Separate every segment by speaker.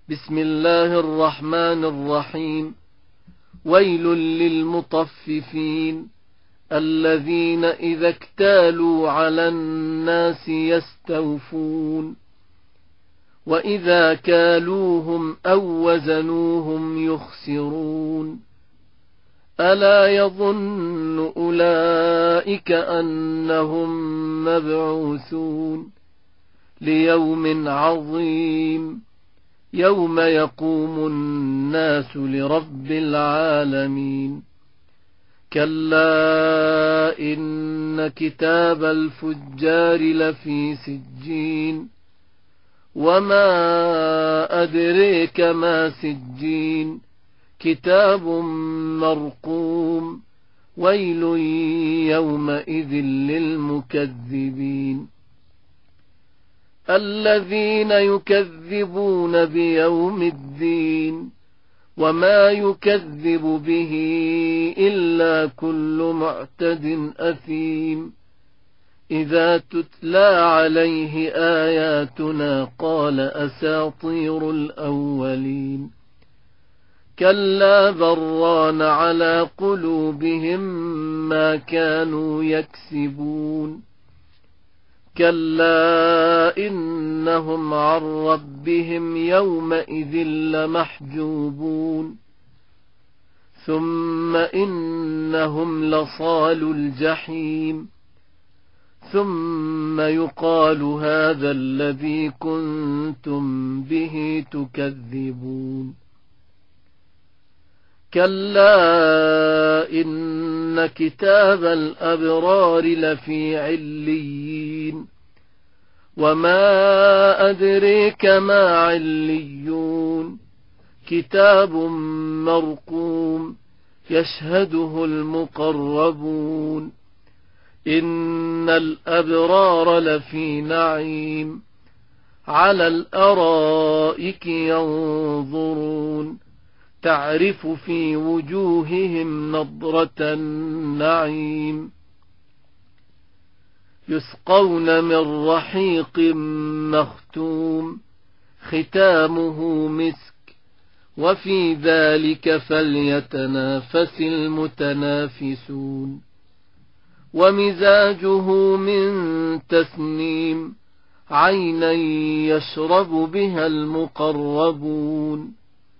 Speaker 1: بسم الله الرحمن الرحيم. ويل للمطففين الذين إذا اكتالوا على الناس يستوفون وإذا كالوهم أو وزنوهم يخسرون ألا يظن أولئك أنهم مبعوثون ليوم عظيم يوم يقوم الناس لرب العالمين. كلا إن كتاب الفجار لفي سجين وما أدريك ما سجين كتاب مرقوم ويل يومئذ للمكذبين الذين يكذبون بيوم الدين وما يكذب به إلا كل معتد أثيم إذا تتلى عليه آياتنا قال أساطير الأولين كلا بران على قلوبهم ما كانوا يكسبون كلا إنهم عن ربهم يومئذ لمحجوبون ثم إنهم لصالوا الجحيم ثم يقال هذا الذي كنتم به تكذبون كلا إن كتاب الأبرار لفي عليين وما أدريك ما عليون كتاب مرقوم يشهده المقربون إن الأبرار لفي نعيم على الأرائك ينظرون تعرف في وجوههم نضرة النعيم يسقون من رحيق مختوم ختامه مسك وفي ذلك فليتنافس المتنافسون ومزاجه من تسنيم عينا يشرب بها المقربون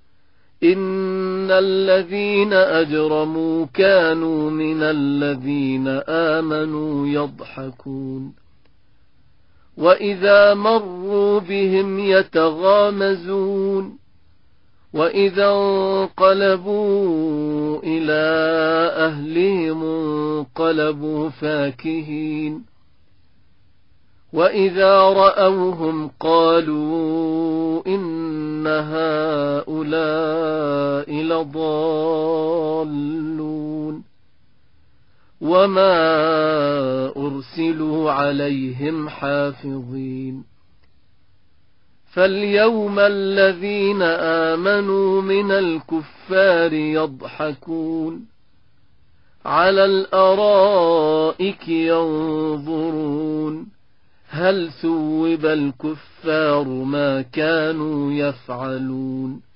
Speaker 1: إن الذين أجرموا كانوا من الذين آمنوا يضحكون وإذا مروا بهم يتغامزون وإذا انقلبوا إلى أهلهم انقلبوا فاكهين وإذا رأوهم قالوا إن هؤلاء لضالون وما أرسلوا عليهم حافظين فاليوم الذين آمنوا من الكفار يضحكون على الأرائك ينظرون هل ثوب الكفار ما كانوا يفعلون